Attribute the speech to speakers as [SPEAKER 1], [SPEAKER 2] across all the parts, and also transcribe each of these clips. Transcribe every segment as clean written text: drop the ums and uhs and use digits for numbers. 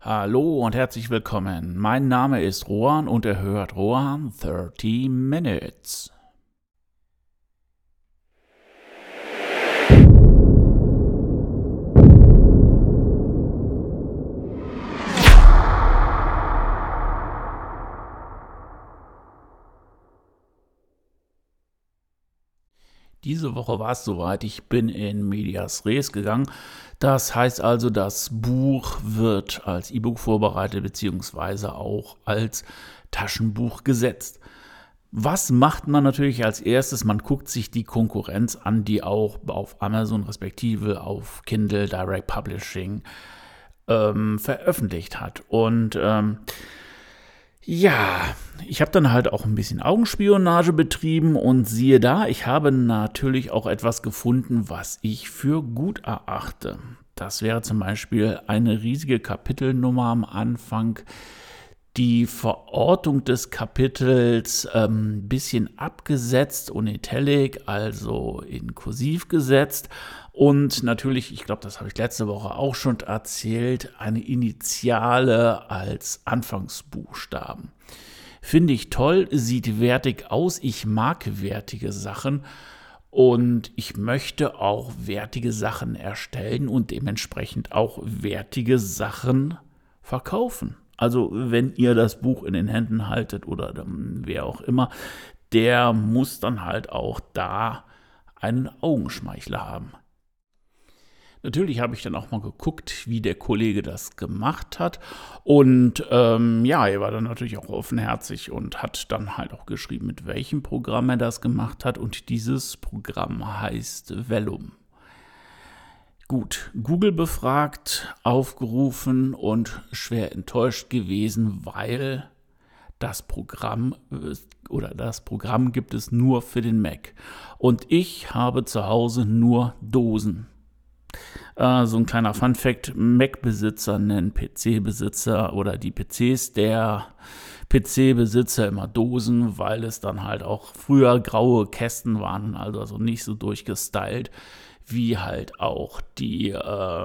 [SPEAKER 1] Hallo und herzlich willkommen. Mein Name ist Rohan und ihr hört Rohan 30 Minutes. Diese Woche war es soweit, ich bin in Medias Res gegangen. Das heißt also, das Buch wird als E-Book vorbereitet bzw. auch als Taschenbuch gesetzt. Was macht man natürlich als erstes? Man guckt sich die Konkurrenz an, die auch auf Amazon respektive auf Kindle Direct Publishing veröffentlicht hat. Und ja, ich habe dann halt auch ein bisschen Augenspionage betrieben und siehe da, ich habe natürlich auch etwas gefunden, was ich für gut erachte. Das wäre zum Beispiel eine riesige Kapitelnummer am Anfang, die Verortung des Kapitels ein bisschen abgesetzt und italic, also in Kursiv gesetzt. Und natürlich, ich glaube, das habe ich letzte Woche auch schon erzählt, eine Initiale als Anfangsbuchstaben. Finde ich toll, sieht wertig aus. Ich mag wertige Sachen und ich möchte auch wertige Sachen erstellen und dementsprechend auch wertige Sachen verkaufen. Also wenn ihr das Buch in den Händen haltet oder wer auch immer, der muss dann halt auch da einen Augenschmeichler haben. Natürlich habe ich dann auch mal geguckt, wie der Kollege das gemacht hat. Und ja, er war dann natürlich auch offenherzig und hat dann halt auch geschrieben, mit welchem Programm er das gemacht hat. Und dieses Programm heißt Vellum. Gut, Google befragt, aufgerufen und schwer enttäuscht gewesen, weil das Programm gibt es nur für den Mac. Und ich habe zu Hause nur Dosen. So ein kleiner Funfact: Mac-Besitzer nennen PC-Besitzer oder die PCs der PC-Besitzer immer Dosen, weil es dann halt auch früher graue Kästen waren, also nicht so durchgestylt wie halt auch die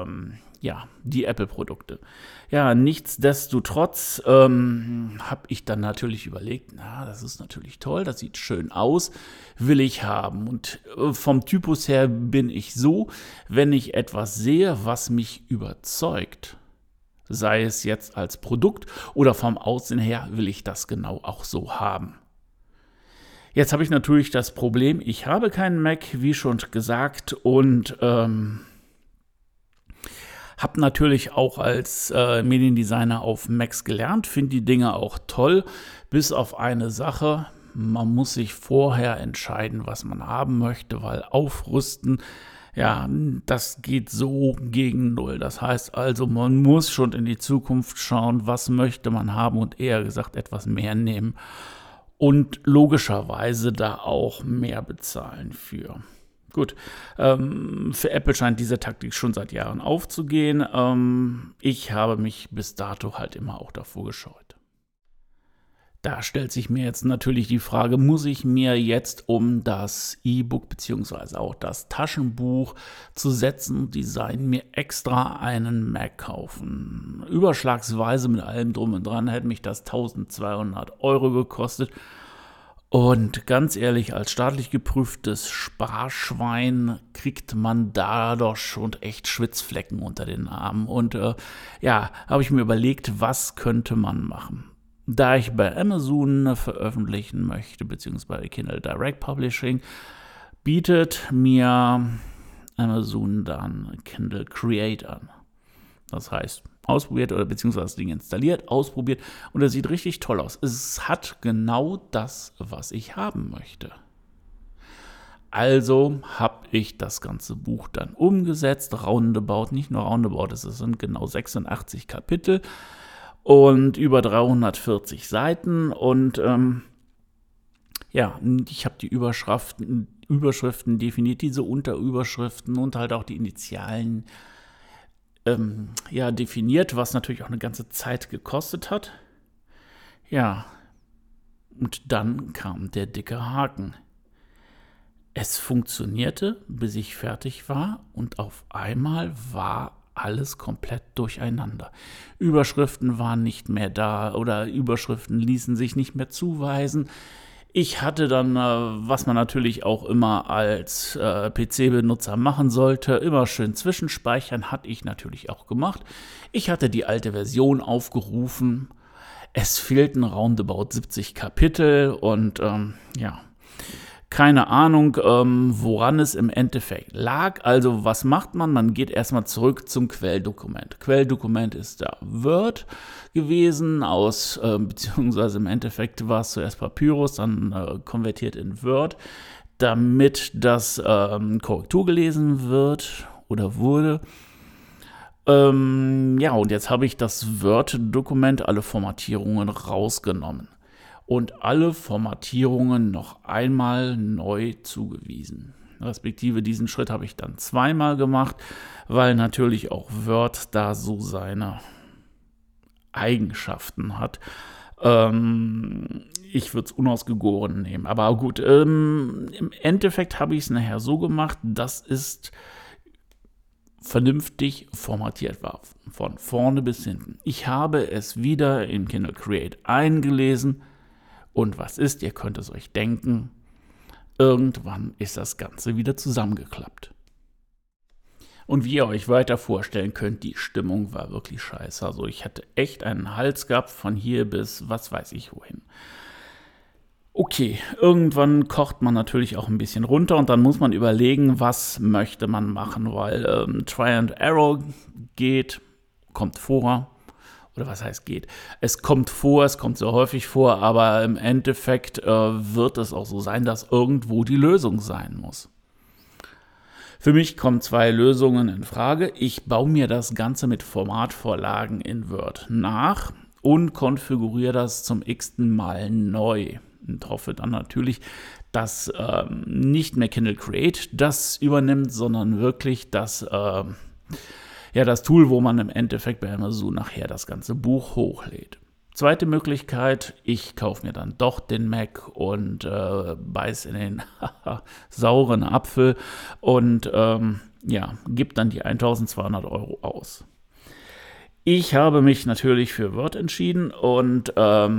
[SPEAKER 1] Apple-Produkte. Ja, nichtsdestotrotz habe ich dann natürlich überlegt, das ist natürlich toll, das sieht schön aus, will ich haben. Und vom Typus her bin ich so, wenn ich etwas sehe, was mich überzeugt, sei es jetzt als Produkt oder vom Aussehen her, will ich das genau auch so haben. Jetzt habe ich natürlich das Problem, ich habe keinen Mac, wie schon gesagt, und habe natürlich auch als Mediendesigner auf Macs gelernt, finde die Dinge auch toll, bis auf eine Sache: Man muss sich vorher entscheiden, was man haben möchte, weil aufrüsten, ja, das geht so gegen Null. Das heißt also, man muss schon in die Zukunft schauen, was möchte man haben und eher gesagt etwas mehr nehmen und logischerweise da auch mehr bezahlen für. Gut, für Apple scheint diese Taktik schon seit Jahren aufzugehen. Ich habe mich bis dato halt immer auch davor gescheut. Da stellt sich mir jetzt natürlich die Frage, muss ich mir jetzt, um das E-Book bzw. auch das Taschenbuch zu setzen und designen, mir extra einen Mac kaufen? Überschlagsweise mit allem drum und dran hätte mich das 1200 Euro gekostet. Und ganz ehrlich, als staatlich geprüftes Sparschwein kriegt man da doch schon echt Schwitzflecken unter den Armen. Und habe ich mir überlegt, was könnte man machen? Da ich bei Amazon veröffentlichen möchte, beziehungsweise bei Kindle Direct Publishing, bietet mir Amazon dann Kindle Create an. Das heißt, ausprobiert oder beziehungsweise das Ding installiert, ausprobiert und es sieht richtig toll aus. Es hat genau das, was ich haben möchte. Also habe ich das ganze Buch dann umgesetzt, roundabout, nicht nur roundabout, es sind genau 86 Kapitel und über 340 Seiten und ich habe die Überschriften definiert, diese Unterüberschriften und halt auch die Initialen definiert, was natürlich auch eine ganze Zeit gekostet hat. Ja, und dann kam der dicke Haken. Es funktionierte, bis ich fertig war und auf einmal war alles komplett durcheinander. Überschriften waren nicht mehr da oder Überschriften ließen sich nicht mehr zuweisen. Ich hatte dann, was man natürlich auch immer als PC-Benutzer machen sollte, immer schön zwischenspeichern, hatte ich natürlich auch gemacht. Ich hatte die alte Version aufgerufen. Es fehlten roundabout 70 Kapitel und keine Ahnung, woran es im Endeffekt lag. Also was macht man? Man geht erstmal zurück zum Quelldokument. Quelldokument ist da Word gewesen, beziehungsweise im Endeffekt war es zuerst Papyrus, dann konvertiert in Word, damit das Korrektur gelesen wird oder wurde. Und jetzt habe ich das Word-Dokument, alle Formatierungen rausgenommen und alle Formatierungen noch einmal neu zugewiesen. Respektive diesen Schritt habe ich dann zweimal gemacht, weil natürlich auch Word da so seine Eigenschaften hat. Ich würde es unausgegoren nehmen. Aber gut, im Endeffekt habe ich es nachher so gemacht, dass es vernünftig formatiert war, von vorne bis hinten. Ich habe es wieder in Kindle Create eingelesen. Und was ist, ihr könnt es euch denken, irgendwann ist das Ganze wieder zusammengeklappt. Und wie ihr euch weiter vorstellen könnt, die Stimmung war wirklich scheiße. Also ich hatte echt einen Hals gehabt von hier bis was weiß ich wohin. Okay, irgendwann kocht man natürlich auch ein bisschen runter und dann muss man überlegen, was möchte man machen, weil Try and Error kommt vor. Oder was heißt geht? Es kommt vor, es kommt so häufig vor, aber im Endeffekt wird es auch so sein, dass irgendwo die Lösung sein muss. Für mich kommen zwei Lösungen in Frage. Ich baue mir das Ganze mit Formatvorlagen in Word nach und konfiguriere das zum x-ten Mal neu. Und hoffe dann natürlich, dass nicht mehr Kindle Create das übernimmt, sondern wirklich das Tool, wo man im Endeffekt bei Amazon nachher das ganze Buch hochlädt. Zweite Möglichkeit, ich kaufe mir dann doch den Mac und beiß in den sauren Apfel und gebe dann die 1.200 € aus. Ich habe mich natürlich für Word entschieden und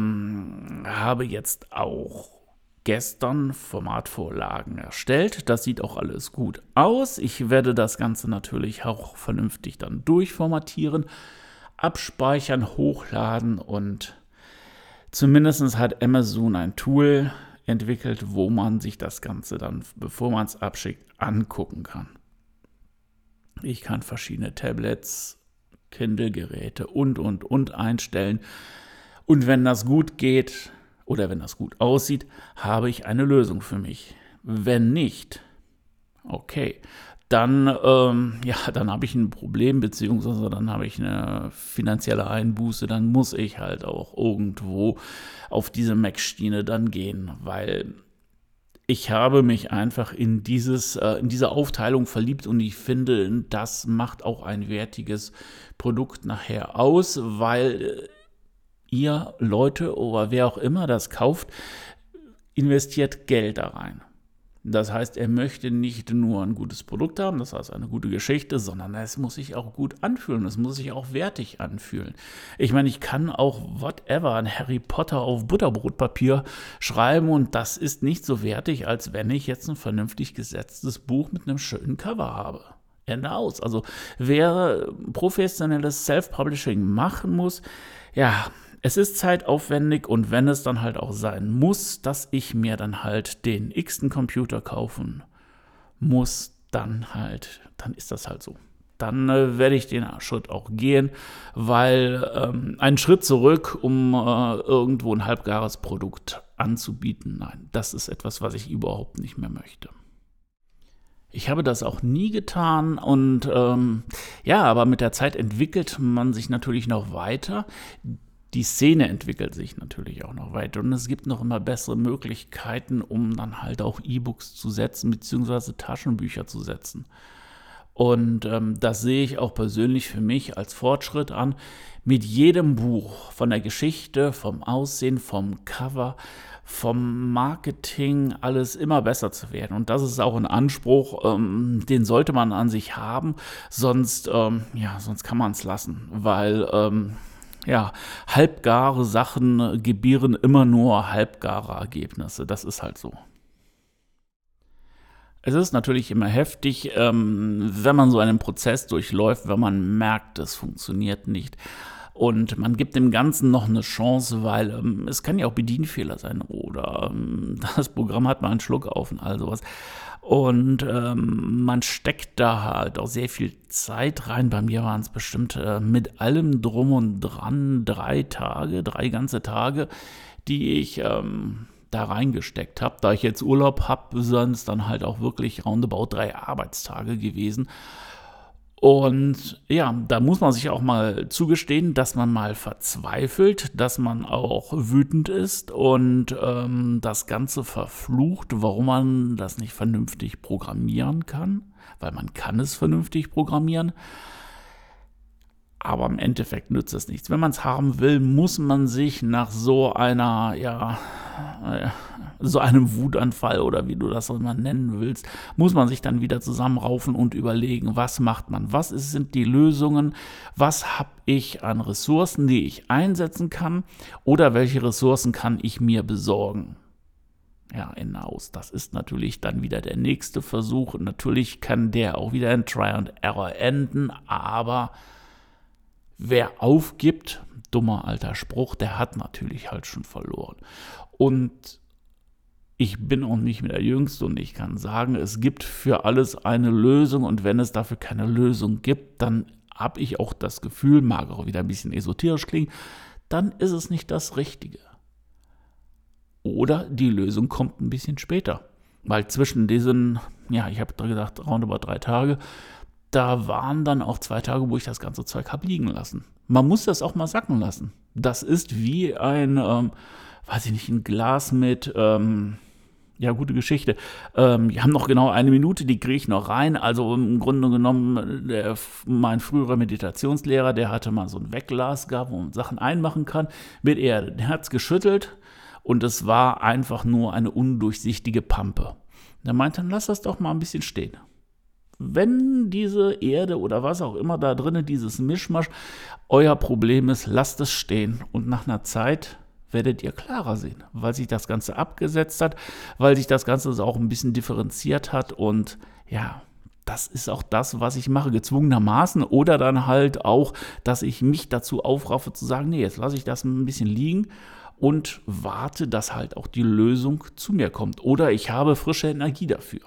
[SPEAKER 1] habe jetzt auch gestern Formatvorlagen erstellt. Das sieht auch alles gut aus. Ich werde das Ganze natürlich auch vernünftig dann durchformatieren, abspeichern, hochladen und zumindest hat Amazon ein Tool entwickelt, wo man sich das Ganze dann, bevor man es abschickt, angucken kann. Ich kann verschiedene Tablets, Kindle-Geräte und einstellen. Und wenn das gut geht oder wenn das gut aussieht, habe ich eine Lösung für mich. Wenn nicht, okay, dann habe ich ein Problem, beziehungsweise dann habe ich eine finanzielle Einbuße, dann muss ich halt auch irgendwo auf diese Mac-Schiene dann gehen, weil ich habe mich einfach in diese Aufteilung verliebt und ich finde, das macht auch ein wertiges Produkt nachher aus, weil ihr Leute oder wer auch immer das kauft, investiert Geld da rein. Das heißt, er möchte nicht nur ein gutes Produkt haben, das heißt eine gute Geschichte, sondern es muss sich auch gut anfühlen, es muss sich auch wertig anfühlen. Ich meine, ich kann auch ein Harry Potter auf Butterbrotpapier schreiben und das ist nicht so wertig, als wenn ich jetzt ein vernünftig gesetztes Buch mit einem schönen Cover habe. Ende aus. Also wer professionelles Self-Publishing machen muss, es ist zeitaufwendig und wenn es dann halt auch sein muss, dass ich mir dann halt den x-ten Computer kaufen muss, dann ist das halt so. Dann werde ich den Schritt auch gehen, weil einen Schritt zurück, um irgendwo ein halbgares Produkt anzubieten, nein, das ist etwas, was ich überhaupt nicht mehr möchte. Ich habe das auch nie getan und aber mit der Zeit entwickelt man sich natürlich noch weiter. Die Szene entwickelt sich natürlich auch noch weiter und es gibt noch immer bessere Möglichkeiten, um dann halt auch E-Books zu setzen, beziehungsweise Taschenbücher zu setzen. Und das sehe ich auch persönlich für mich als Fortschritt an. Mit jedem Buch, von der Geschichte, vom Aussehen, vom Cover, vom Marketing, alles immer besser zu werden. Und das ist auch ein Anspruch, den sollte man an sich haben, sonst kann man es lassen, weil halbgare Sachen gebieren immer nur halbgare Ergebnisse. Das ist halt so. Es ist natürlich immer heftig, wenn man so einen Prozess durchläuft, wenn man merkt, es funktioniert nicht. Und man gibt dem Ganzen noch eine Chance, weil es kann ja auch Bedienfehler sein oder das Programm hat mal einen Schluck auf und all sowas. Und man steckt da halt auch sehr viel Zeit rein. Bei mir waren es bestimmt mit allem drum und dran 3 ganze Tage, die ich da reingesteckt habe. Da ich jetzt Urlaub habe, sind es dann halt auch wirklich roundabout 3 Arbeitstage gewesen. Und ja, da muss man sich auch mal zugestehen, dass man mal verzweifelt, dass man auch wütend ist und das Ganze verflucht, warum man das nicht vernünftig programmieren kann, weil man kann es vernünftig programmieren. Aber im Endeffekt nützt es nichts. Wenn man es haben will, muss man sich nach so einem Wutanfall oder wie du das auch immer nennen willst, muss man sich dann wieder zusammenraufen und überlegen, was macht man, sind die Lösungen, was habe ich an Ressourcen, die ich einsetzen kann oder welche Ressourcen kann ich mir besorgen. Ja, in-house. Das ist natürlich dann wieder der nächste Versuch. Und natürlich kann der auch wieder in Try and Error enden, aber wer aufgibt, dummer alter Spruch, der hat natürlich halt schon verloren. Und ich bin auch nicht mehr der Jüngste und ich kann sagen, es gibt für alles eine Lösung und wenn es dafür keine Lösung gibt, dann habe ich auch das Gefühl, mag auch wieder ein bisschen esoterisch klingen, dann ist es nicht das Richtige. Oder die Lösung kommt ein bisschen später. Weil zwischen diesen, ich habe gesagt, roundabout 3 Tage, da waren dann auch 2 Tage, wo ich das ganze Zeug habe liegen lassen. Man muss das auch mal sacken lassen. Das ist wie ein, ein Glas mit, gute Geschichte. Wir haben noch genau 1 Minute, die kriege ich noch rein. Also im Grunde genommen, mein früherer Meditationslehrer, der hatte mal so ein Wegglas gehabt, wo man Sachen einmachen kann, mit Erde. Der hat es geschüttelt und es war einfach nur eine undurchsichtige Pampe. Der meinte, dann lass das doch mal ein bisschen stehen. Wenn diese Erde oder was auch immer da drinnen, dieses Mischmasch, euer Problem ist, lasst es stehen. Und nach einer Zeit werdet ihr klarer sehen, weil sich das Ganze abgesetzt hat, weil sich das Ganze auch ein bisschen differenziert hat. Und ja, das ist auch das, was ich mache, gezwungenermaßen. Oder dann halt auch, dass ich mich dazu aufraffe zu sagen, nee, jetzt lasse ich das ein bisschen liegen und warte, dass halt auch die Lösung zu mir kommt. Oder ich habe frische Energie dafür.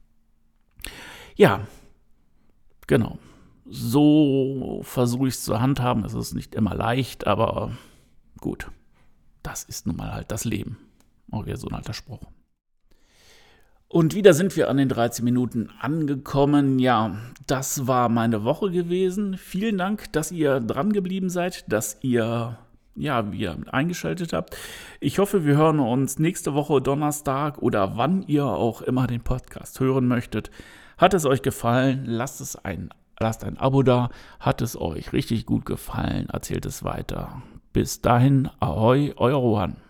[SPEAKER 1] Ja, genau. So versuche ich es zu handhaben. Es ist nicht immer leicht, aber gut. Das ist nun mal halt das Leben. Auch wieder so ein alter Spruch. Und wieder sind wir an den 13 Minuten angekommen. Ja, das war meine Woche gewesen. Vielen Dank, dass ihr dran geblieben seid, dass ihr eingeschaltet habt. Ich hoffe, wir hören uns nächste Woche Donnerstag oder wann ihr auch immer den Podcast hören möchtet. Hat es euch gefallen? Lasst ein Abo da. Hat es euch richtig gut gefallen? Erzählt es weiter. Bis dahin, ahoi, euer Rohan.